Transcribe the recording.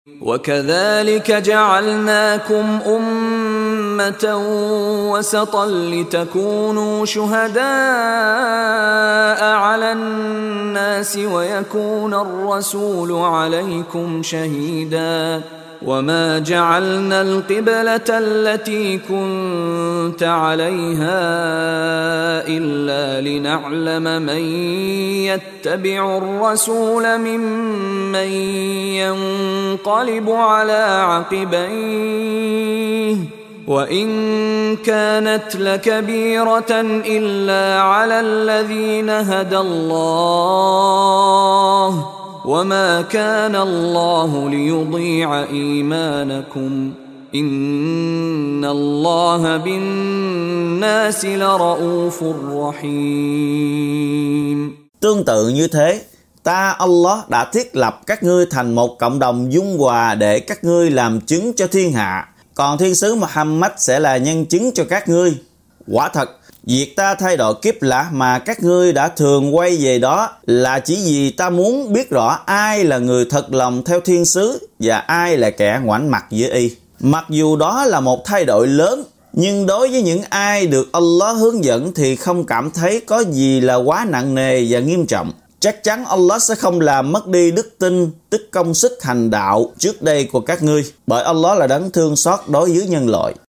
وَكَذَلِكَ جَعَلْنَاكُمْ أُمَّةً وَسَطًا لِتَكُونُوا شُهَدَاءَ عَلَى النَّاسِ وَيَكُونَ الرَّسُولُ عَلَيْكُمْ شَهِيدًا وَمَا جَعَلْنَا الْقِبْلَةَ الَّتِي كُنْتَ عَلَيْهَا إِلَّا لِنَعْلَمَ مَنْ يَتَّبِعُ الرَّسُولَ مِمَّنْ يَنْقَلِبُ عَلَى عَقِبَيْهِ وَإِنْ كَانَتْ لَكَبِيرَةً إِلَّا عَلَى الَّذِينَ هَدَى اللَّهُ وَمَا كَانَ اللَّهُ لِيُضِيعَ إِيمَانَكُمْ إِنَّ اللَّهَ بِالنَّاسِ لَرَءُوفٌ رَحِيمٌ. Tương tự như thế, ta Allah đã thiết lập các ngươi thành một cộng đồng dung hòa để các ngươi làm chứng cho thiên hạ, còn thiên sứ Muhammad sẽ là nhân chứng cho các ngươi. Quả thật, việc ta thay đổi kiếp lạ mà các ngươi đã thường quay về đó là chỉ vì ta muốn biết rõ ai là người thật lòng theo thiên sứ và ai là kẻ ngoảnh mặt với y. Mặc dù đó là một thay đổi lớn, nhưng đối với những ai được Allah hướng dẫn thì không cảm thấy có gì là quá nặng nề và nghiêm trọng. Chắc chắn Allah sẽ không làm mất đi đức tin, tức công sức hành đạo trước đây của các ngươi, bởi Allah là đấng thương xót đối với nhân loại.